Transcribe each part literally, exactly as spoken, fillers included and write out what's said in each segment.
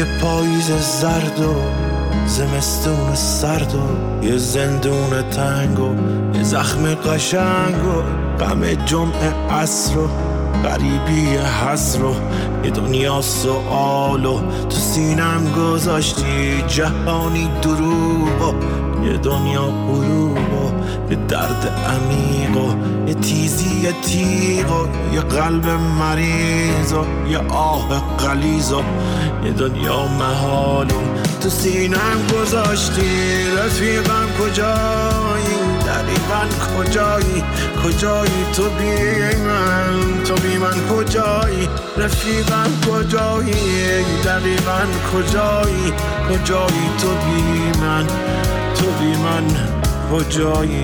یه پاییز زرد و زمستون سرد و یه زندون تنگ و یه زخم قشنگ و غم جمعه عصر و غریبی حسر و یه دنیا سؤال و تو سینم گذاشتی جهانی دروغ و یه دنیا غروب و یه درد عمیق و یه تیزی یه تیغ و یه قلب مریض و یه آه غلیظ و یه دنیا محال و تو سینم گذاشتی. رفیقم کجایی؟ دقیقاً کجایی؟ کجایی تو بی من؟ تو بی من کجایی؟ رفیقم کجایی؟ دقیقاً کجایی؟ کجایی تو بی من؟ تو بی من کجایی؟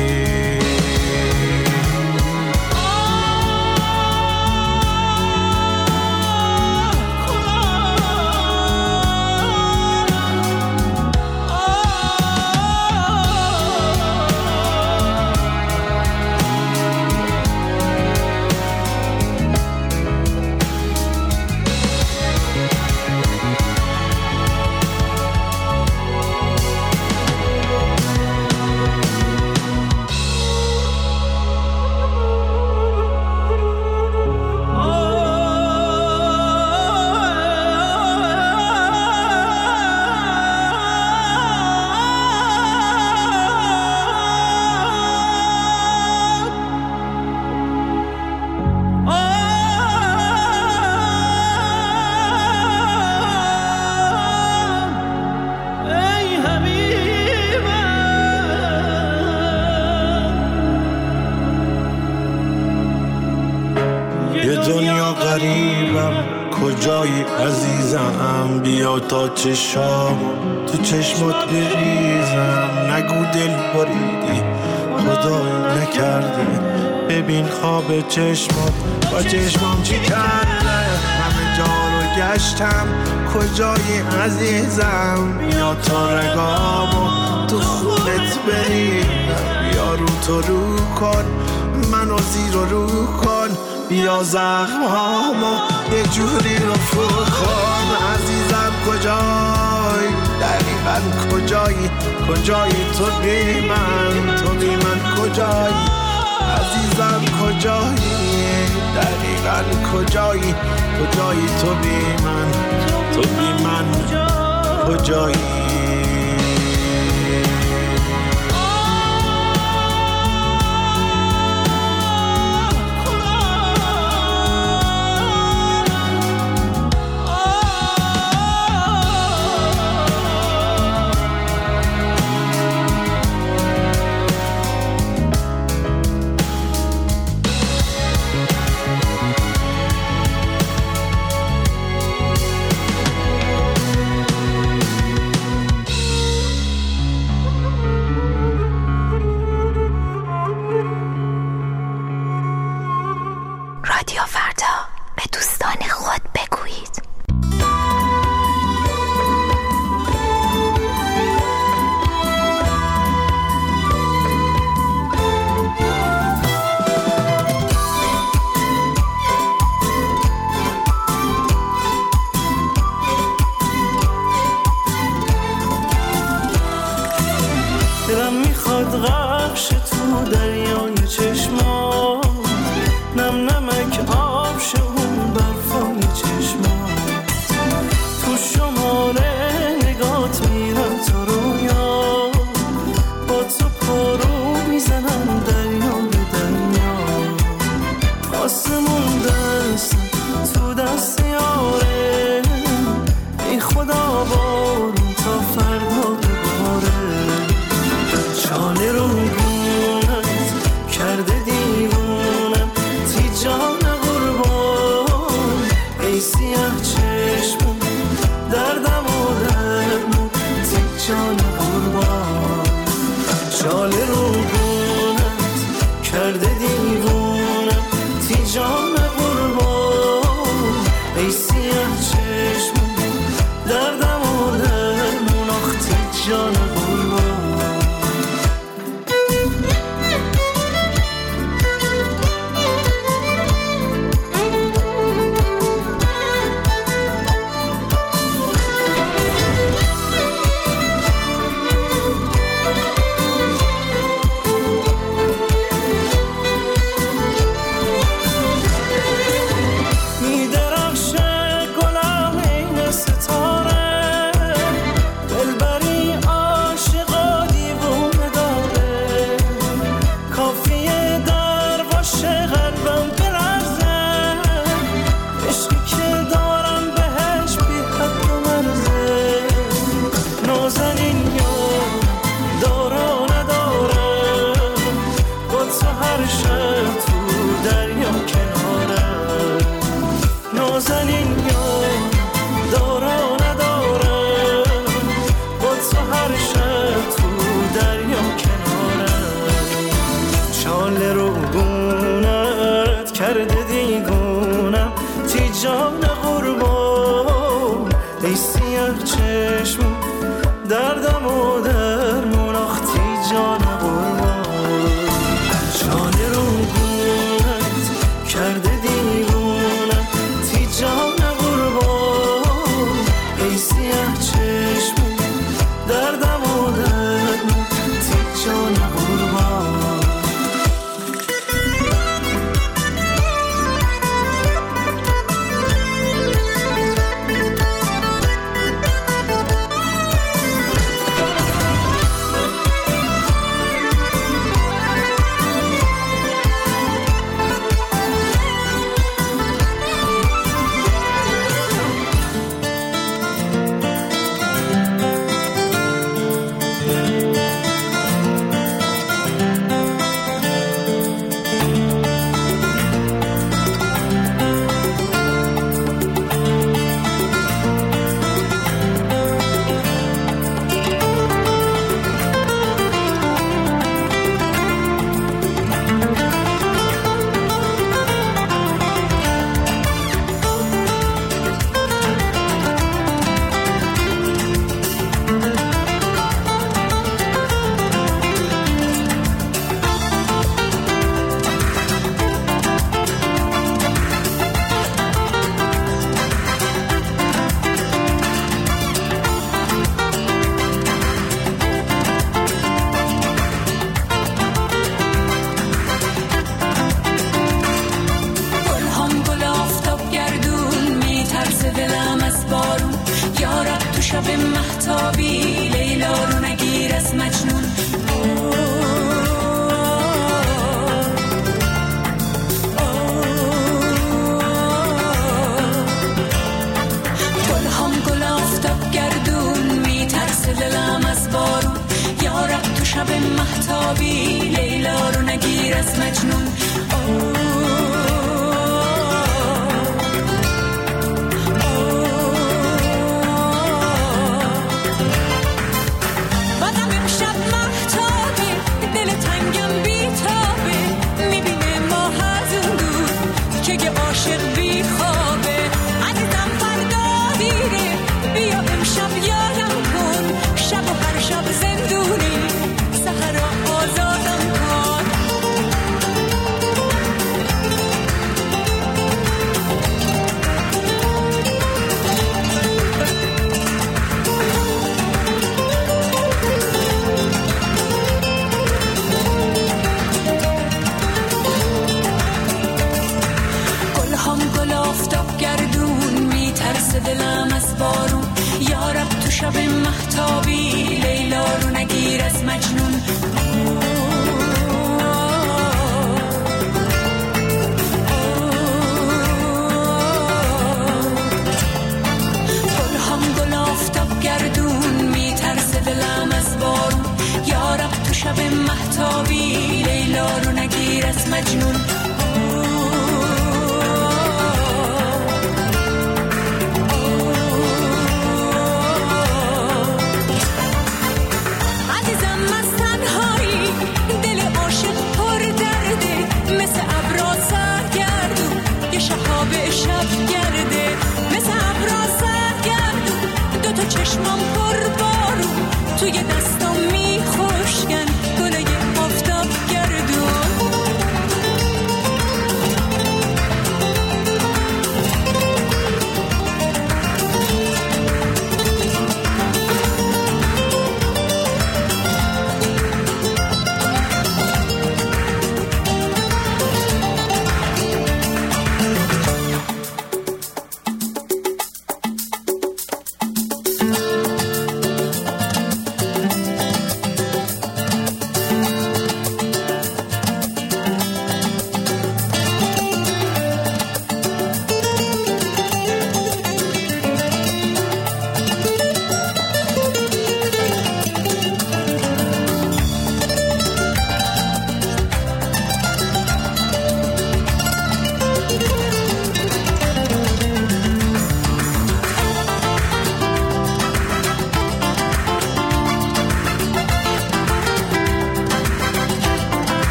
کجایی عزیزم؟ بیا تا چشام تو چشمات بریزم. نگو دل بریدی خدایی نکرده، ببین خواب چشمات با چشمام چی کرده. همه جا رو گشتم کجایی عزیزم؟ بیا تا رگامو تو خونت بریزم. بیا رو تو رو کن منو زیر و رو کن، بیا زخمامو یه جوری رفو کن. عزیزم کجایی؟ دقیقاً کجایی؟ کجایی تو بی من؟ تو بی من کجایی؟ عزیزم کجایی؟ دقیقاً کجایی؟ کجایی تو بی من؟ تو بی من کجایی؟ دلم میخواد غرقش تو دریای چشمات، نم نمک آب شه اون بر کرده دیگونم تی جان قربان ای سیاه چشم دردم و درمون آخ تی جان قربان جان رو گونت کرده دیگونم تی جان قربان ای سیاه چشم دردم و درمون تی جان قربان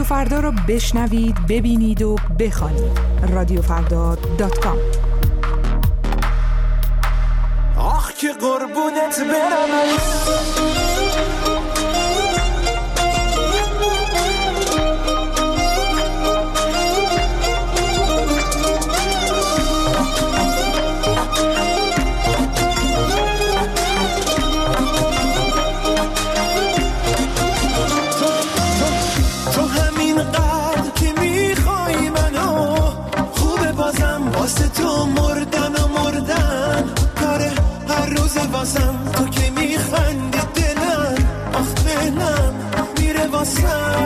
فردا رو بشنوید، ببینید و بخوانید. رادیو فردا دات کام. آخ که قربونت برم تو که میخندی دلم آخ دلم میره واسد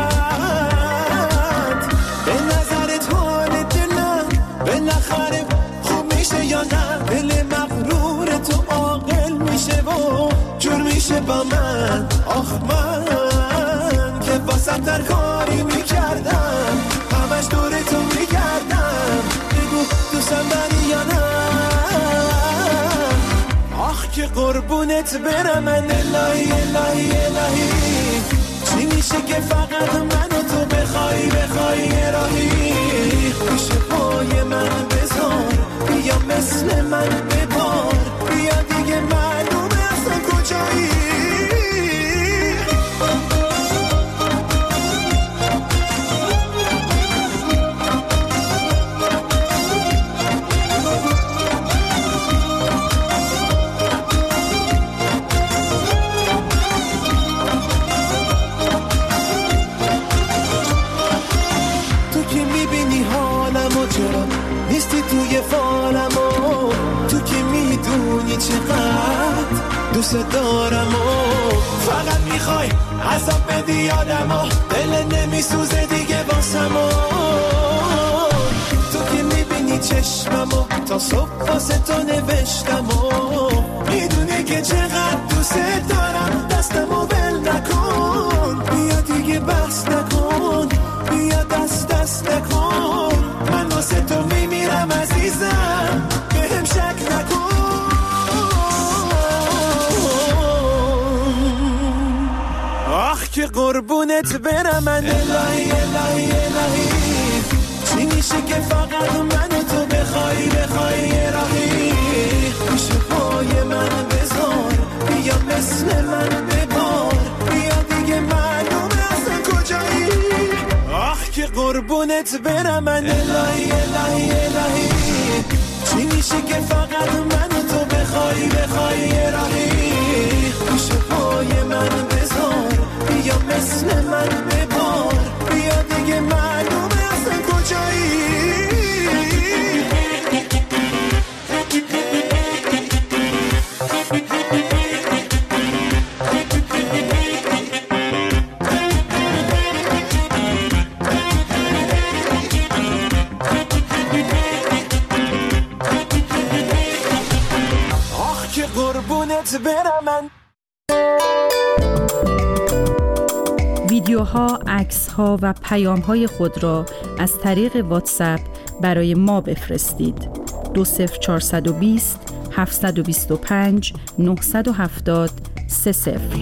به نظرت حال دلم بالاخره خوب میشه یا نه دل مغرور تو عاقل میشه و جور میشه با من آخ من که واسد در کاری میکردم همش دور تو میگردم بگو دوستم داری یا نه که قربونت برم من الهی الهی الهی چی میشه که فقط من و تو بخوای بخوای راهی پیش پای من بذار بیا مثل من ببار بیا دیگه معلومه اصلا کجایی نیستی توی فالم و تو که میدونی چقدر دوست دارم و فقط میخوای عذاب بدی یادم و دل نمیسوزه دیگه واسم و تو که میبینی چشمم و تا صبح واسه تو نوشتم و میدونی که چقدر دوست دارم دستمو ول نکن بیا دیگه بس نکن بیا دست دست نکن من واسه تو میمیرم عزیزم بهم شک نکن آخ که قربونت برم من الهی الهی الهی چی میشه که فقط من و تو بخوای بخوای راهی پیش پای من بذار بیا مثل من ببار بیا دیگه معلومه اصلا کجایی آخ که قربونت برم من الهی الهی الهی چی میشه که فقط من و تو بخوای بخوای راهی پیش پای من بذار بیا مثل من ببار بیا دیگه معلومه اصلا کجایی برم من ویدیوها، عکس‌ها و پیام‌های خود را از طریق واتساپ برای ما بفرستید. دو صفر چهارصد و بیست هفتصد و بیست و پنج نهصد و هفتاد سه صفر.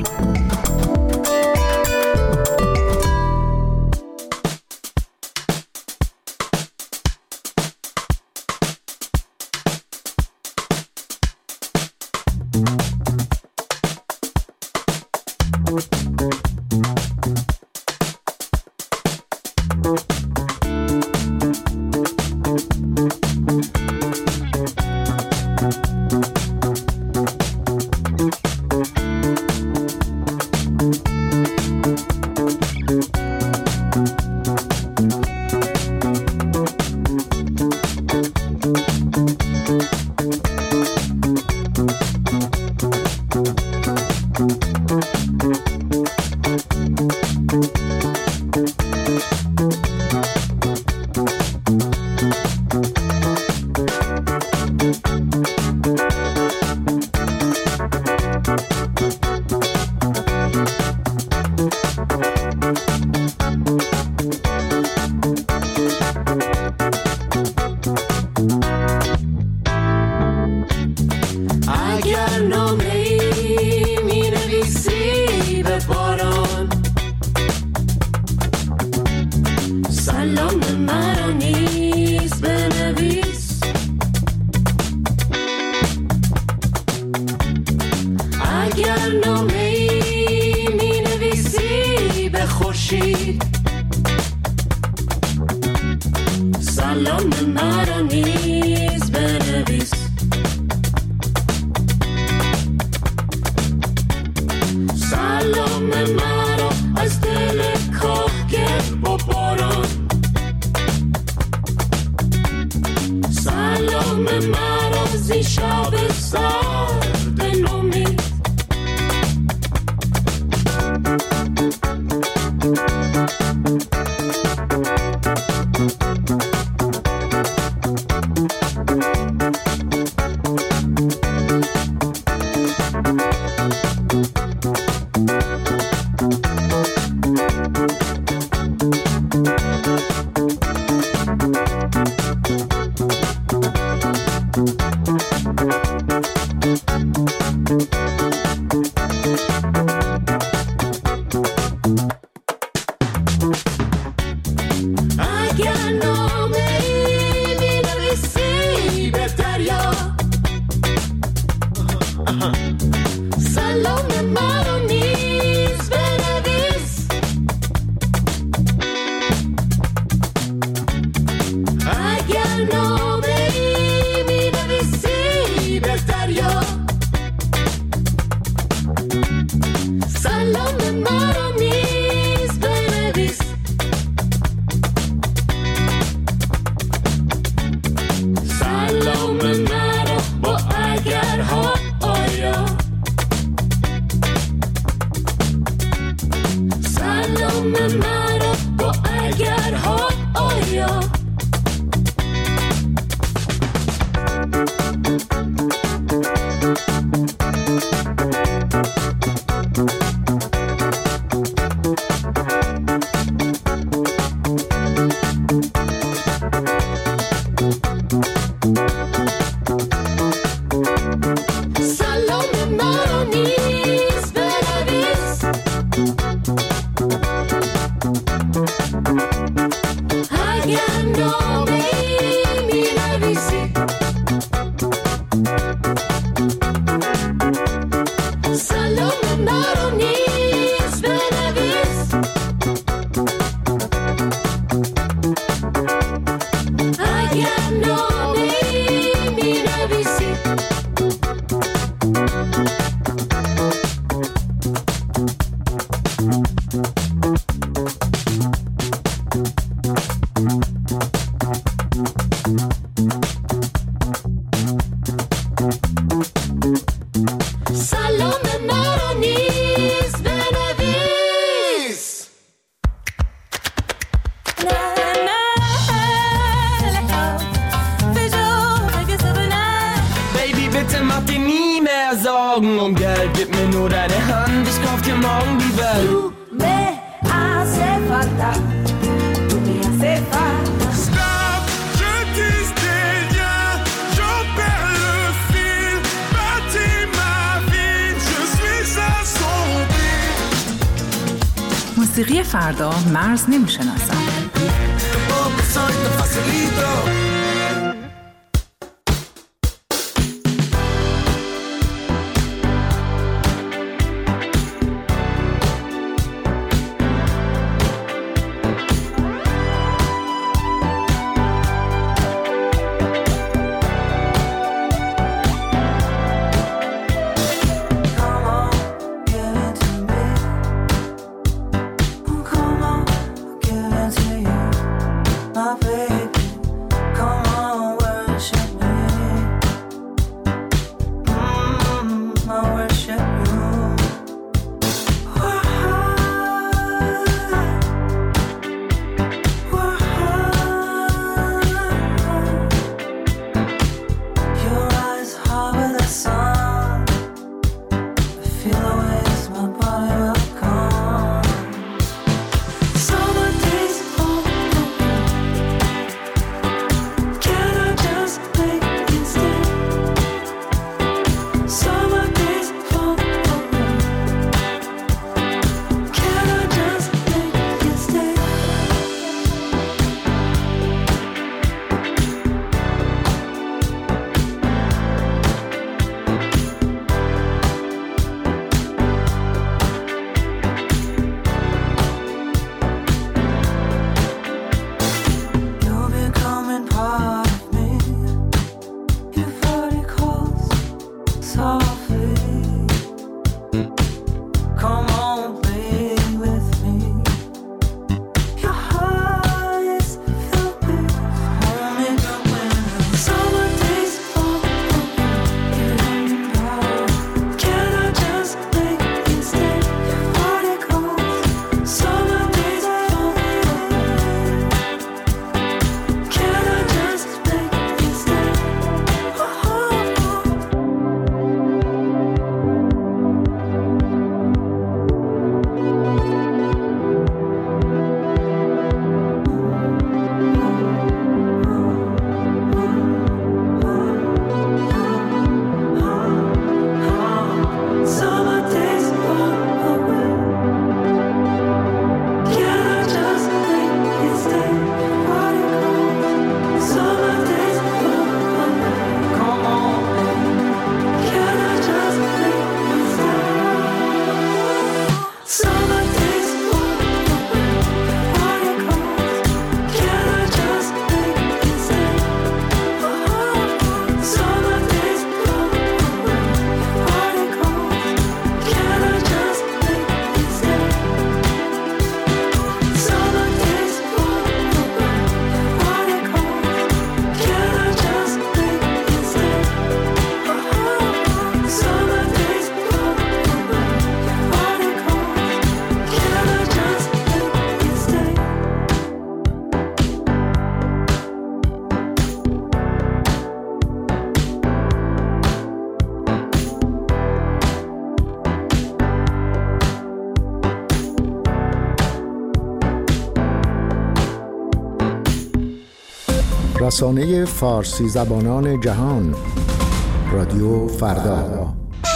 سرد نومید. موسیقی فردا مرز نمی‌شناسد. رسانه فارسی زبانان جهان، رادیو فردا.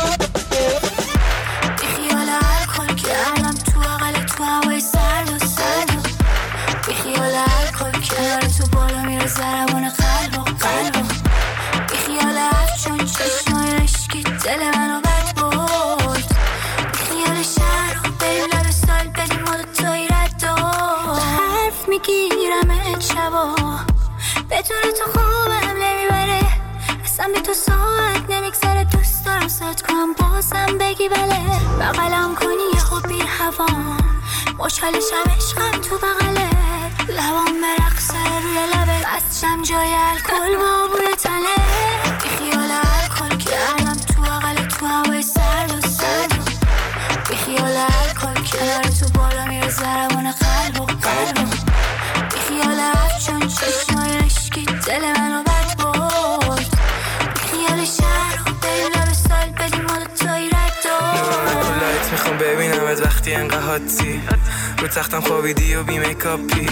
زربان قلب و قلب و بیخیال افچون چشمای رشکی دل منو بد برد، بیخیال شهر و بریم لب سال بدیم ما دوتایی رد و به حرف میگیرم شبا، بدون تو خوبم نمیبره، اصلا بی تو ساعت نمیگذره، دوست دارم ساعت کنم بازم بگی بله، بغلم کنی یه خوب بیر هوام، مشکلشم عشقم تو بغله، لبام برقصه روی لبه، بستشم جای الکل با بوی تنه، بیخیال الکل کردم تو بغل تو هوای سرد و سرد و بیخیال الکل کنار تو بالا میره ضربان قلب و قلب و بیخیال افچون چشمای رشکی دل منو بد برد، بیخیال شهر و بریم لب سال بدیم ما دوتایی رد و لایت میخوام ببینمت وقتی انقدر حاتی رو تختم خوابیدی و بی میکاپی،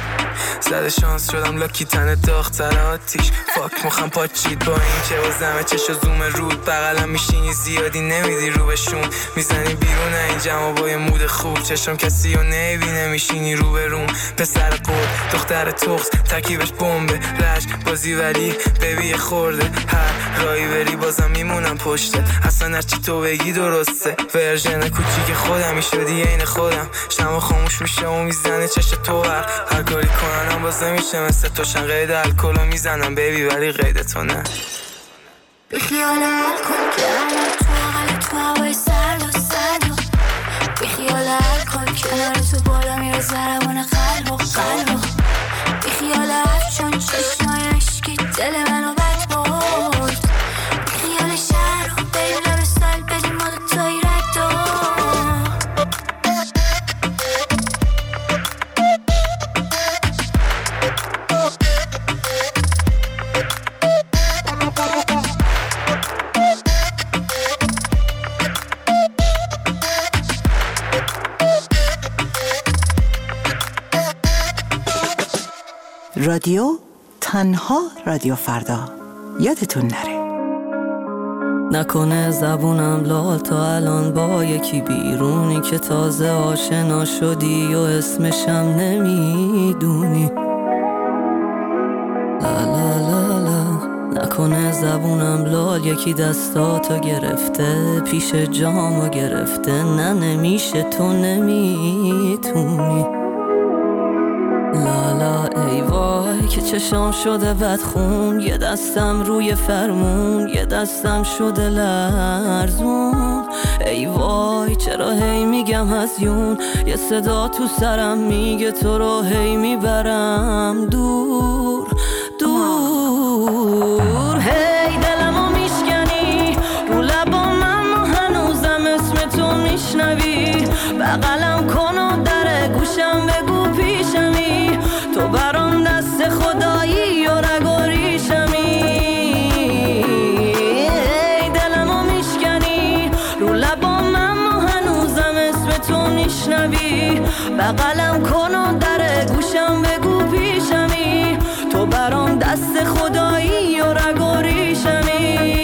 زده شانس شدم لاکی تن داغ‌تر آتیش، فاک مخم پاچید با این که بازمه چش و زوم رود، بغلم میشینی زیادی نمیدی رو بهشون، میزنی بیرون این جمع با یه مود خوب، چشم کسی رو نبینه میشینی رو به روم، پسر قول دختر تخص تکیبش بمبه رج بازی ولی ببی خورده، هر رایی بری بازم میمونم پشته، اصلا هرچی تو بگی درسته، ورژن کوچیک خودم شدی عین خودم، شمع خاموش میشه و میزنه چش تو هر هر کاری کنم باز نمیشه مثل تو، شن قید الکلو میزنم بیبی ولی قید تو نه، بیخیال الکل کردم تو بغل تو هوای سرد و سرد و بیخیال الکل کنار تو بالا میره ضربان قلب و قلب و بیخیال افچون چشمای رشکی دل منو بد برد، بیخیال شهر و بریم لب سال بدیم ما دوتایی رد و رادیو تنها رادیو فردا، یادتون نره. نکنه زبونم لال تا الان با یکی بیرونی که تازه آشنا شدی و اسمشم نمیدونی، لا لا لا لا. نکنه زبونم لال یکی دستاتو گرفته پیش جامو گرفته، نه نمیشه تو نمیتونی، لالا ای وای که چشام شده بدخون، یه دستم روی فرمون یه دستم شده لرزون، ای وای چرا هی میگم هزیون، یه صدا تو سرم میگه تو رو هی میبرم دور دور، هی دلمو میشکنی رو لبام اما هنوزم اسم تو میشنوی، بغلم کن و در گوشم بگو پیشمی، تو برام دست خدایی و رگ و ریشمی، ای دلمو میشکنی رو لبام اما هنوزم اسم تو میشنوی، بغلم کن و در گوشم بگو پیشمی، تو برام دست خدایی و رگ و ریشمی.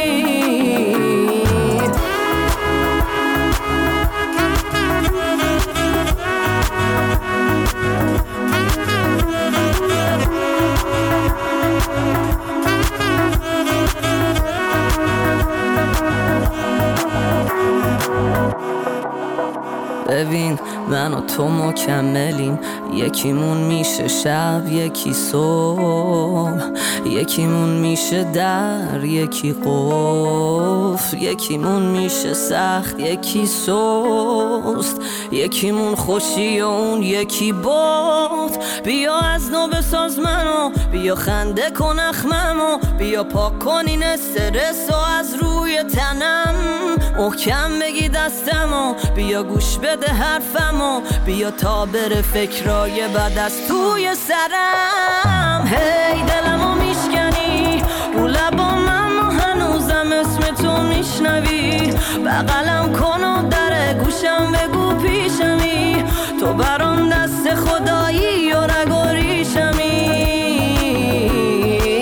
ببین من و تو مکملیم، یکیمون میشه شب یکی صبح، یکیمون میشه در یکی قفل، یکیمون میشه سخت یکی سست، یکیمون خوشی و اون یکی باد، بیا از نو بساز منو، بیا خنده کن اخممو، بیا پاک کن این استرس و از روی تنم، محکم بگی دستمو، بیا گوش بده حرفمو، بیا تا بره فکرای بد از توی سرم، هی دلمو میشکنی رو لبام اما هنوزم اسم تو میشنوی، بغلم کن و در گوشم بگو پیشمی، تو برام دست خدایی و رگ و ریشمی،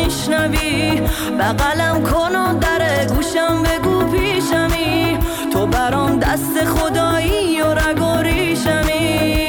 میشنوی بغلم کن و در گوشم بگو پیشمی تو برام دست خدایی و رگ و ریشمی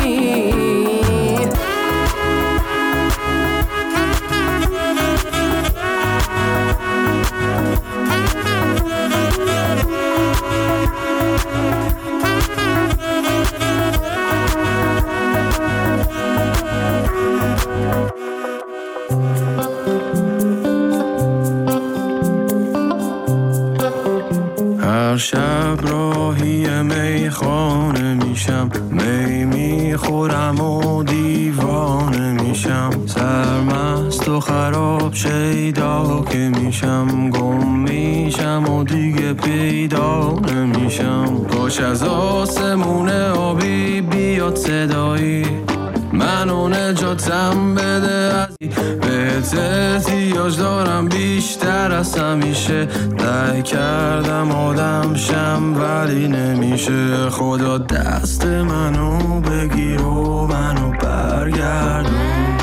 هر شب راهی میخانه میشم می میخورم و دیوانه میشم سرمست و خراب شیدا که میشم گم میشم و دیگه پیدا نمیشم کاش از آسمون آبی بیاد صدایی منو نجاتم بده از بهت احتیاج دارم بیشتر از همیشه سعی کردم آدم شم ولی نمیشه خدا دست منو بگیر و منو برگردون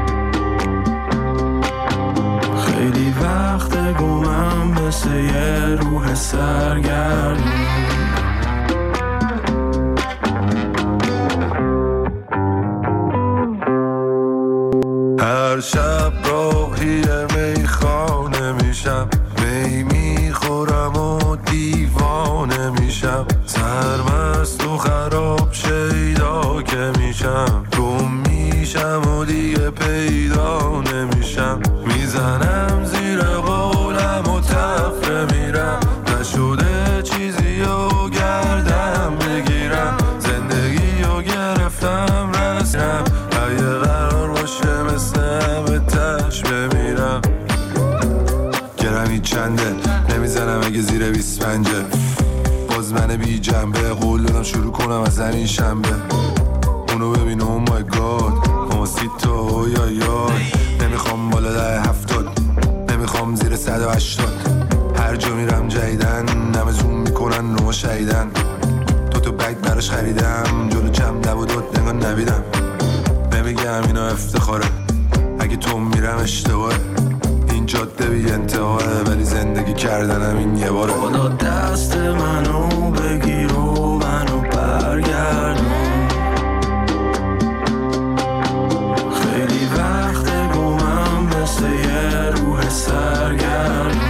خیلی وقت گمم مثل یه روح سرگردون هر شب راهی میخانه میشم می میخورم و دیوانه میشم سرمست و خراب شیدا که میشم گم میشم و دیگه پیدا نمیشم میزنم زیر قولم و تفره میرم نشده چیزی و گردم بگیرم زندگی و گرفتم رسم اگه قرار باشه مثل همه تش بمیرم گرمی چنده نمیزنم اگه زیر بیست پنجه باز من بی جنبه قول دادم شروع کنم از همین شنبه اونو ببین او مای گاد موسیتو یا یا نمیخوام بالا ده هفتاد نمیخوام زیر صد و هشتاد هر جا میرم جدیدن نمه زوم میکنن رو ما شهیدن دو تا بگ براش خریدم جلو جمع دب و داد نگاه نبیدم نمیگم اینا افتخاره اگه تو میرم اشتباهه این جاده بی انتهاه ولی زندگی کردنم این یه باره خدا دست منو بگیر و منو برگردون خیلی وقت گمم مثل یه روح سرگردون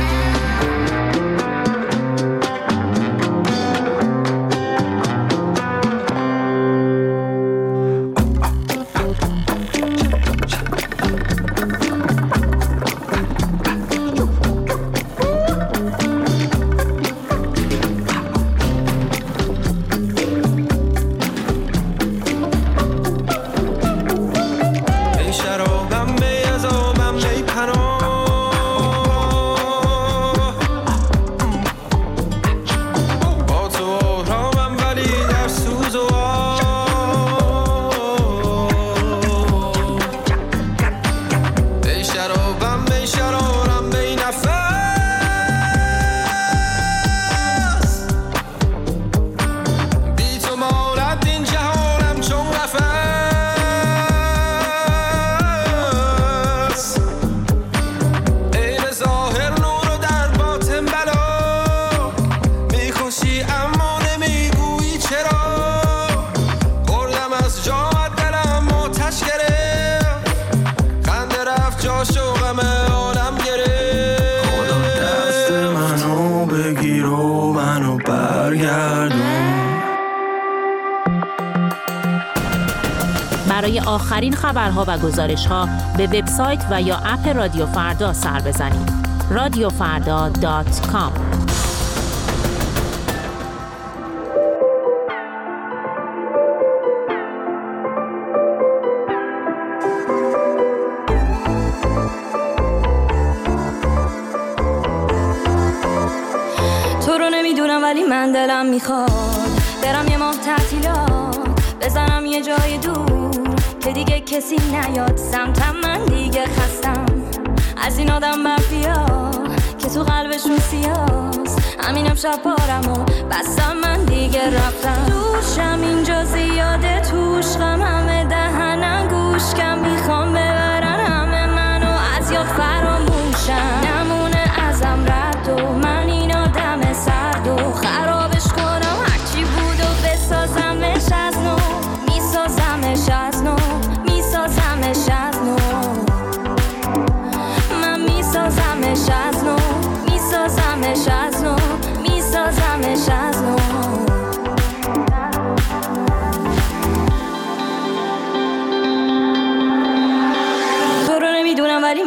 برای آخرین خبرها و گزارش‌ها به وبسایت و یا اپ رادیو فردا سر بزنید. رادیو فردا دات کام. تو رو نمیدونم ولی من دلم میخواد برم یه ماه تعطیلات بزنم یه جای دور که دیگه کسی نیاد سمتم من دیگه خستم از این آدم مافیا که تو قلبشون سیاست همینم شب پارم و بستم من دیگه رفتم دوشم اینجا زیاده توش غم همه دهنم گوش کم میخوام ببرن همه منو از یاد فرام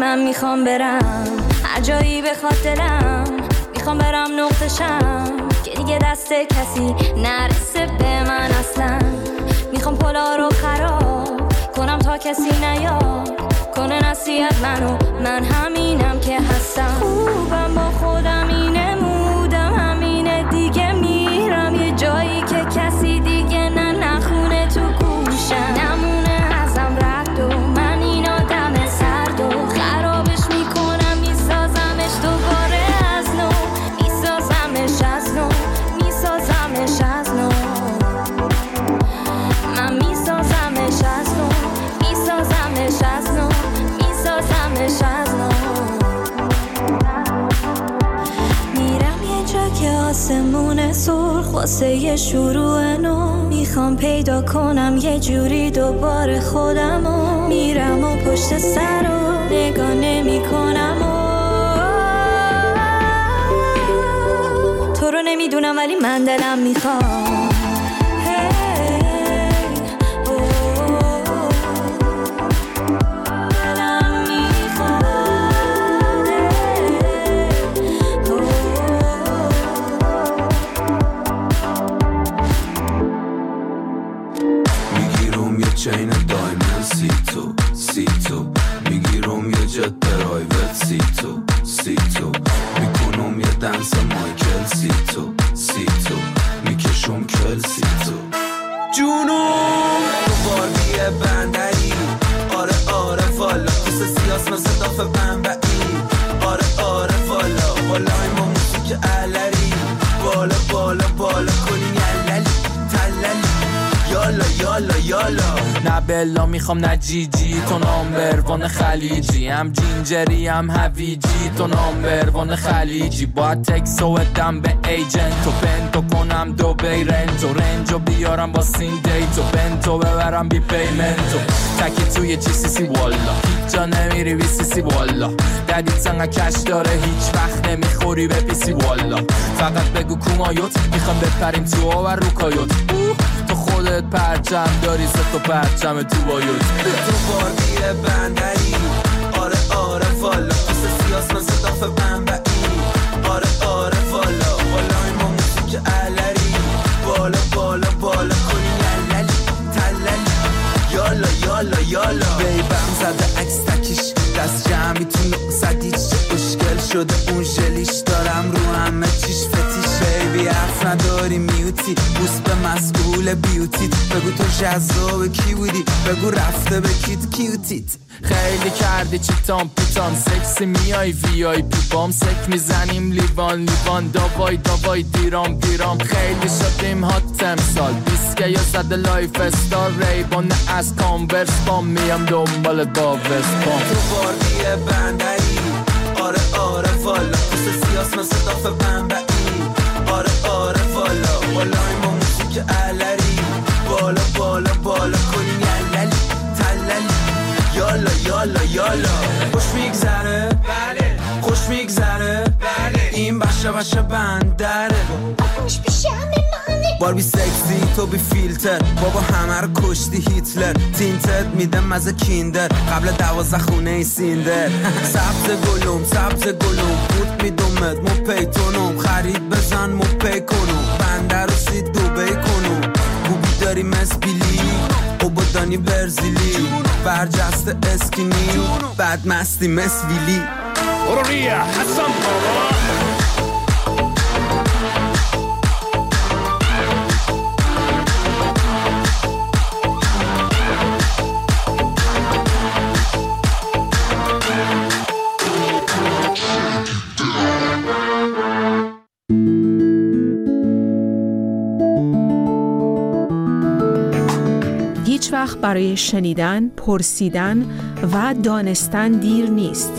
من میخوام برم هر جایی بخواد دلم، میخوام برم نقطشم که دیگه دست کسی نرسه به من اصلا. میخوام پلا رو خراب کنم تا کسی نیاد کنه نصیحت منو، من همینم که هستم. خوبم با خودم اینه مودم همینه دیگه، میرم یه جایی که کسی دیگه نه نخونه تو گوشم، نمونه ازم رد و من این آدم سرد و خرابش میکنم، میسازمش دوباره از نو، میسازمش از نو، میسازمش از نو، من میسازمش از نو، میسازمش از نو، میسازمش از نو. میرم یه جا که آسمون سرخ واسه یه شروع نو، میخوام پیدا کنم یه جوری دوباره خودمو، میرم و پشت سر رو نگاه نمی کنم و تو رو نمیدونم ولی من دلم میخوام. چین دایمن سی تو سی تو میگیرم یه جت درایوت سی تو سی تو میکنم یه دنس مایکل سی تو سی تو میکشم کل سی تو جونم تو باربیه بندری، آره آره والا مثل سیاس مثل داف بنبعی، آره آره والا والا این با موسیک علری، بالا بالا بالا کنین یللی تللی یالا یالا یالا. نه بلا میخوام نه جی جی تو نامبروان خلیجی، هم جینجری هم هویجی تو نامبروان خلیجی، باید تکس و ادم به ایجنت و بنتو کنم دو بی رنج و رنج و بیارم با سین دیت و بنتو ببرم بی پیمنت و تکی توی جی سی سی والا هیچ جا نمیری بی سی سی والا، ددیت زنگا کش داره هیچ وقت نمیخوری به پی سی والا، فقط بگو کومایوت میخوام بپریم تو و روکایوت، تو خودت پرچم داری ست و پرچم تو بایوت، تو باربیه بندری، آره آره والا مثل سیاس مثل داف بنبعی، آره آره والا والا این با موسیک علری، بالا بالا بالا کنین یللی تللی یالا یالا یالا. بیبم زده عکس تکیش دست جمعی تو نقصدیش، اشکل شده اون ژلیش دارم رو همه چیش فتیش، بیبی حرف نداری میوتی بوس به مسئول بیوتیت، بگو تو جذاب کی بودی بگو رفته به کیت کیوتیت، خیلی کردی چیتام پیتام سکسی میای وی آی پی بام سک میزنیم لیوان لیوان داوای داوای دیرام دیرام، خیلی شدیم هات تمثال دیسکه یا زده لایف استار ریبان از کانورس بام، میام دنبال با وستبام. تو باربیه بندری، آره آره والا مثل سیاس مثل داف بنبعی، آره آره والا والا این با موسیک علری، بالا بالا بالا کنین یللی تللی یالا یالا یالا. خوش میگذره بله، خوش میگذره بله، این بشه بشه بندره خوش پیش همه منه، باربی سکسی تو بی فیلتر بابا همه رو کشتی هیتلر، تینتت میدم مزه کیندر قبل دوازه خونه ای سیندر، سبز گلوم سبز گلوم بود میدومت مو پیتونم، خرید بزن مو پی کنم، بنده رو سی دوبی کنم، بوبی داری مسبیلی او بودانی برزیلی، برجست اسکینی بعد مستی مسویلی برو ریا حسن بابا. هیچ وقت برای شنیدن، پرسیدن و دانستن دیر نیست.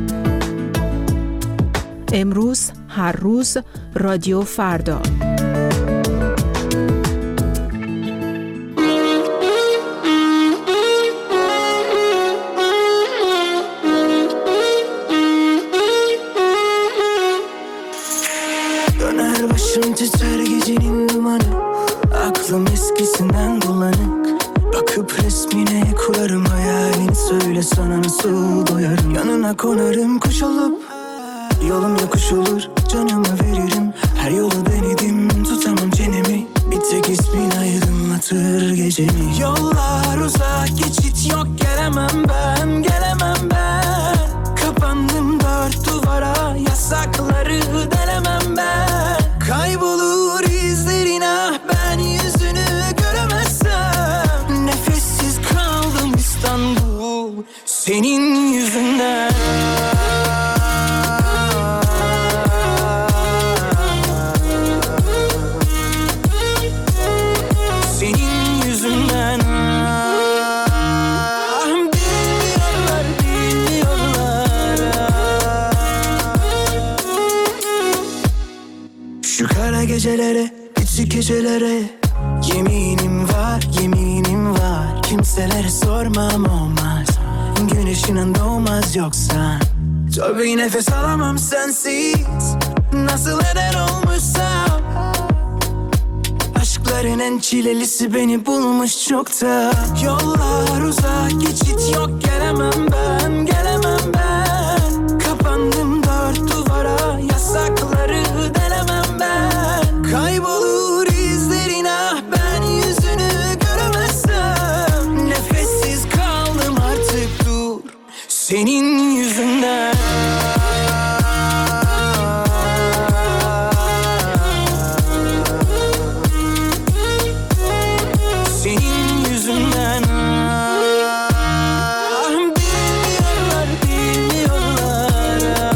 امروز، هر روز، رادیو فردا. Döner başım titrer gecenin dumanı, aklım eskisinden bulanık. Bakıp resmine kurarım hayalini, söyle sana nasıl nasıl doyarım. Yanına konarım kuş olup, yolum yokuş olur, canımı veririm. Her yolu denedim, tutamam çenemi. Bir tek ismin aydınlatır gecemi. Yollar uzak, geçit yok, gelemem ben, gelemem ben. Kapandım dört duvara, yasakları delemem ben. Kaybolur izlerin, ah ben yüzünü göremezsem. Nefessiz kaldım İstanbul, senin yüzünden. Senin yüzünden. Bilmiyorlar, bilmiyorlar. Şu kara gecelere, küçük gecelere yeminim var, yeminim var. Kimselere sormam olmaz, güneşinin doğmaz yoksa. Tabii nefes alamam sensiz, nasıl eder olmuşsam. Aşkların en çilelisi beni bulmuş çokta. Yollar uzak, geçit yok, gelemem ben, gelemem ben. Kapandım dört duvara, yasakları delemem ben. Kaybolur izlerin, ah ben yüzünü göremezsem. Nefessiz kaldım artık, dur senin yüzünden. Senin yüzünden. Bilmiyorlar, bilmiyorlar.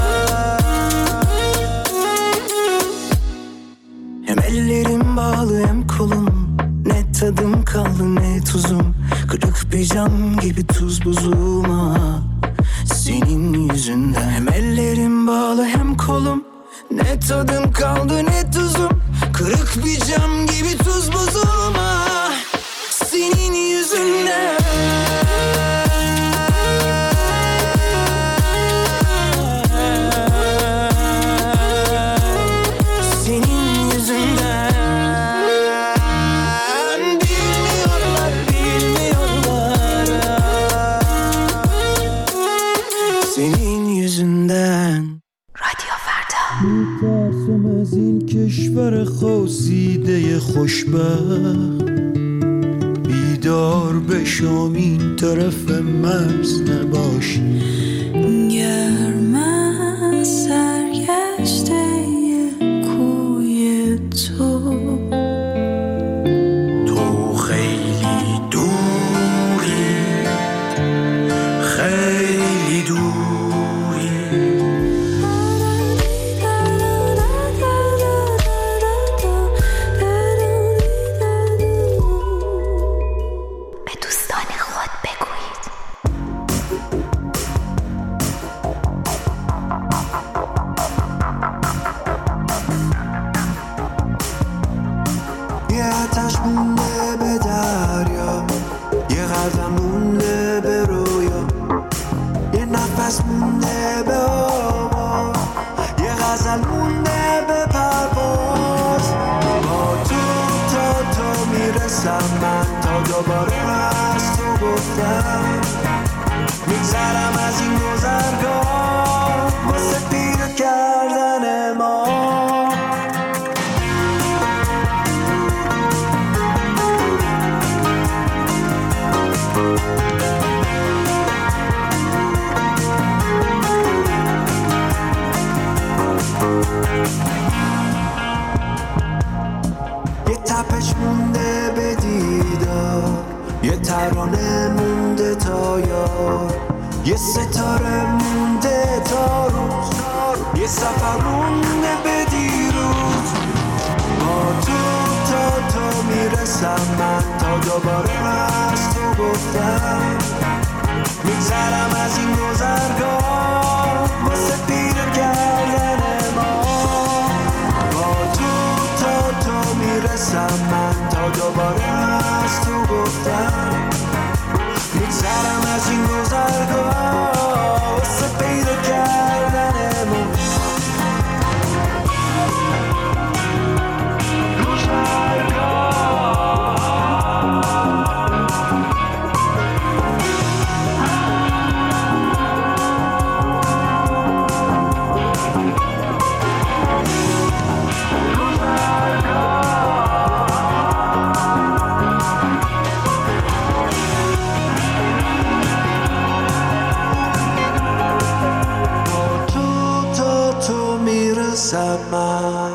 Hem ellerim bağlı hem kolum, ne tadım kaldı ne tuzum. Kırık bir cam gibi tuz buzum, ah senin yüzünden. Hem ellerim bağlı hem kolum, ne tadım kaldı ne tuzum. Kırık bir cam gibi tuz buzum, ah senin yüzünden. Senin yüzünden. Bilmiyorlar, bilmiyorlar. Senin yüzünden. رادیو فردا. میترسم از این کشور خاصیده خوشبخت، بیدار بشم این طرف مرز نباشی. گرم سرگشته کوی تو، تو خیلی دوری، خیلی دوری. به دوستان خود بگویید. یه آتش مونده به دریا، یه قدم مونده به رویا، یه نفس مونده به آواز، یه غزل مونده به پرواز. با تو تا تو میرسم من، تا دوباره از تو گفتم. میگذرم از این گذرگاه واسه پیر کردن ما. یه تپش مونده به دیدار، یه ترانه مونده تا یار، یه ستاره مونده تا روز، یه سفر مونده به دیروز. با تو تا تو میرسم من، تا دوباره از تو گفتم. میگذرم از این گذرگاه واسه پیر کردن ما. با تو تا تو میرسم من، تا دوباره از تو گفتم. میگذرم از این گذرگاه واسه پیدا کردن ما. گذرگاه میرسم من.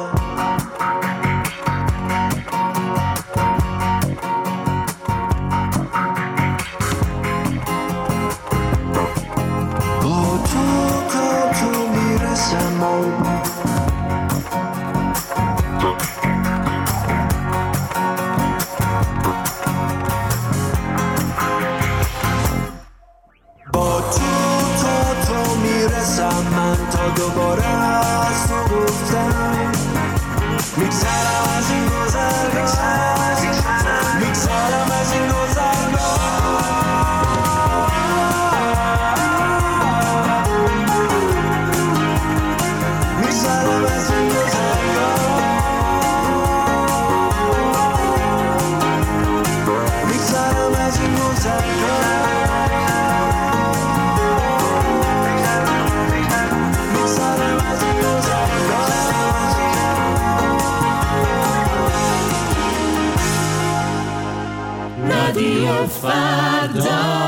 با تو تا تو میرسم من. با تو تا تو میرسم من، تا دوباره از تو گفتم میگذرم از این گذرگاه، میگذرم از این گذرگاه. میگذرم از این گذرگاه، میگذرم از این گذرگاه. رادیو فردا.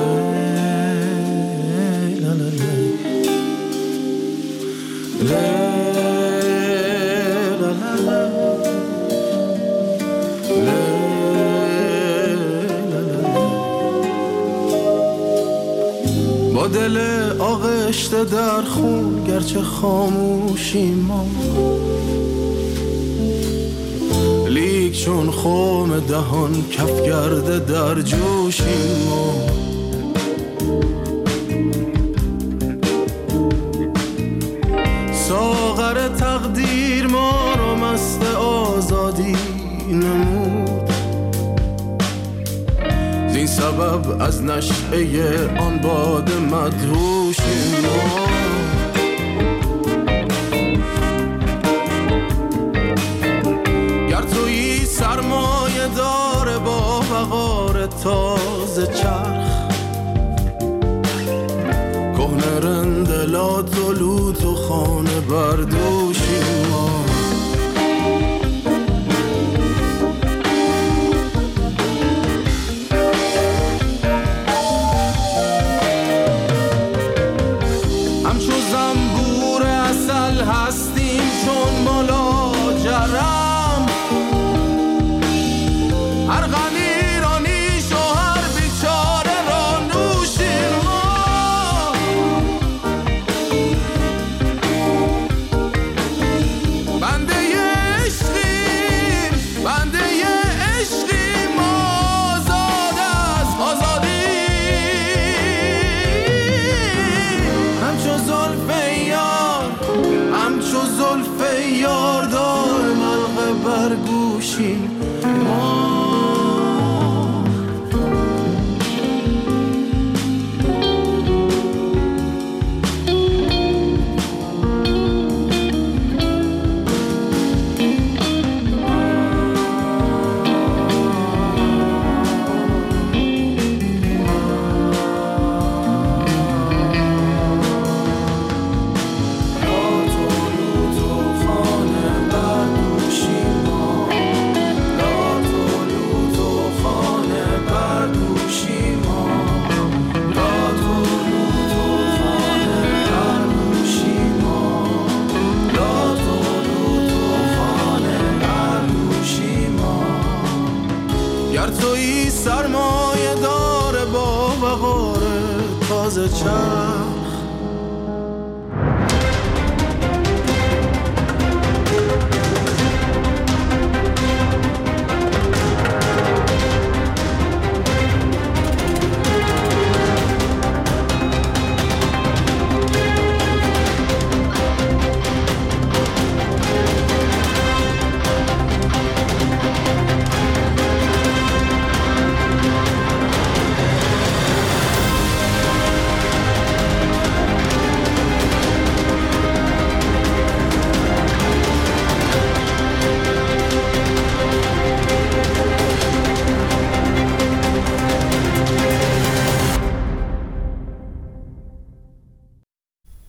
با دل آغشته در خون گرچه خاموشی ما، لیک چون خم دهان کف کرده در جوشی ما. ساغر تقدیر ما رو مست آزادی نمود، زین سبب از نشعه آن باد مدهوشی ما. سرمایه داره با وقار تازه چرخ، کهنه رندلات و لوت و خانه بردوشی ما. همچو زنبور عسل هستیم چون ملاجرم، هر غم ایرانیش و هر بیچاره را نوشیم ما. بنده عشقیم، بنده عشقیم، آزاد از آزادی. همچو زلف یار، همچو زلف یار دائم حلقه بر گوشیم ما. سرمایه داره با وقار تازه چند